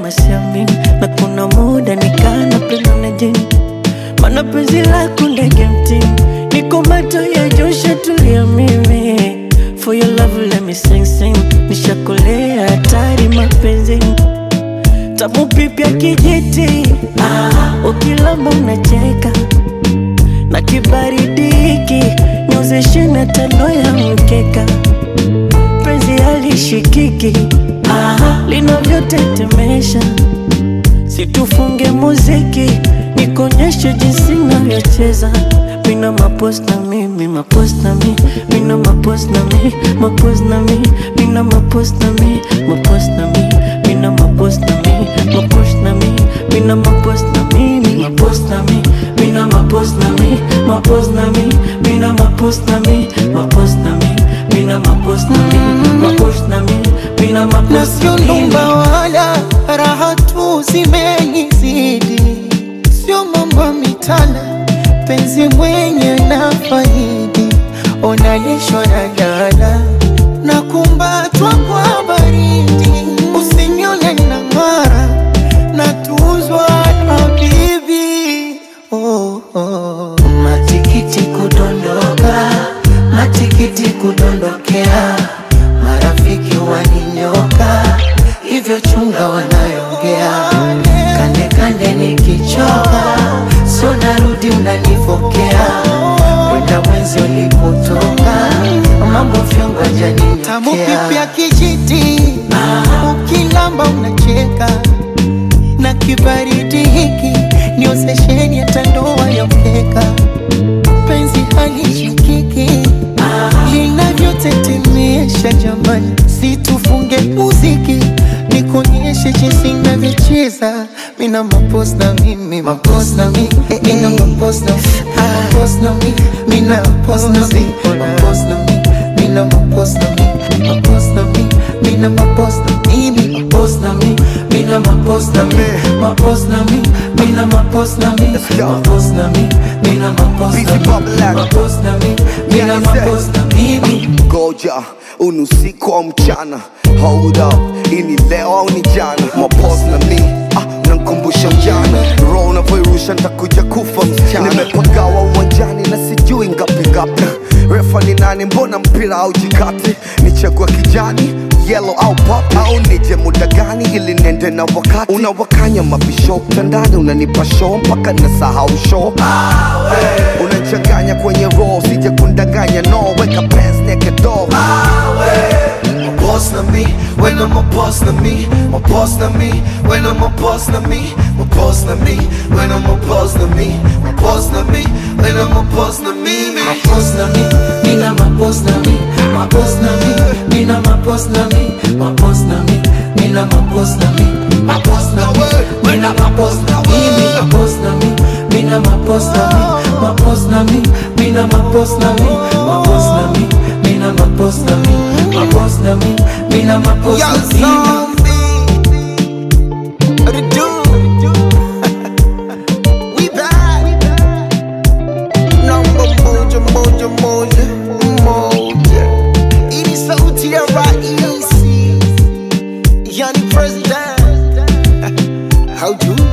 kama siamini, na kuna muda nikana penda na jini. Mana penzi lako ndege mtini, niko mato ya Joshua tulia mimi. For your love let me sing sing, nishakolea hatari mapenzini. Tamu pipi ya kijiti, ukilamba unacheka. Na kibaridi hiki, nyozeshe na tano ya mkeka. Penzi halishikiki, linavyotetemesha. Situfunge muziki, nikonyeshe jinsi navyocheza. Mina mapost na mi, mi mapost na mi. Mina mapost na mi, mapost na mi. Mina mapost na mi, mapost na mi. Mina mapost na mi, mapost na mi. Mina mapost na mi, mi mapost na mi. Mina mapost na mi, mapost na mi. Mina mapost na mi, mapost na mi. Mina mapost na mi, mapost na mi. Mina mapost na mi. Sio numba wala raha tu zimenizidi, sio mambo mitana, penzi mwenye na faidi. Onalishwa na dala na kumbatwa kwa baridi, usinione na mara na tuzwa habibi. Oh, oh. Matikiti kudondoka, matikiti kudondokea, marafiki waninyoka, hivyo chunga wanayongea. Kande kande nikichoka, so narudi unanifokea. Wenda mwenzi ulipotoka, mambo fyongo janini. Tamu pipi ya kijiti, ukilamba unacheka. Na kibaridi hiki, niosesheni ya tandoa ya mkeka. Penzi halishikiki, linavyotetemesha jamani. Situfunge muziki, nikonyeshe jinsi navyocheza. Mina mapost na mi, mi mapost na mi. Mina mapost na mi, mapost na mi. Mina mapost na mi, mapost na mi. Mina mapost na mi, mapost na mi. Mina mapost na mi, mi mapost na mi. Mina mapost na mi, mapost na mi. Mina mapost na mi, mapost na mi. Mina mapost na mi, mapost na mi. Mina mapost na mi. Goja, unusiku au mchana. Hold up, ini leo au ni jana. Mapost na mi, nankumbusha ujana. Roho unavyoirusha nitakuja kufa msichana. Nimepagawa uwanjani na sijui ngapi ngapi. Refa ni nani, mbona mpira au jikati? Nichagua kijani, yellow au pop, au nije muda gani ili nende na wakati? Unawakanya mabisho, tandani unanipa show mpaka nasahau show. Unachanganya kwenye roll, sije kundanganya no. Weka pants naked door. Boss na me, when I'm a boss na me, my boss na me, when I'm a boss na me, my boss na me, when I'm a boss na me, my boss na me, when I'm a boss na me, my boss na me, mina my boss na me, my boss na me, mina my boss na me, my boss na me, mina my boss na me, my boss na me, mina my boss na me, my boss na me, mina my boss na me, my boss na me, mina my boss na me, my boss na me, mina my boss na me, my boss na me, mina my boss na me. President, how do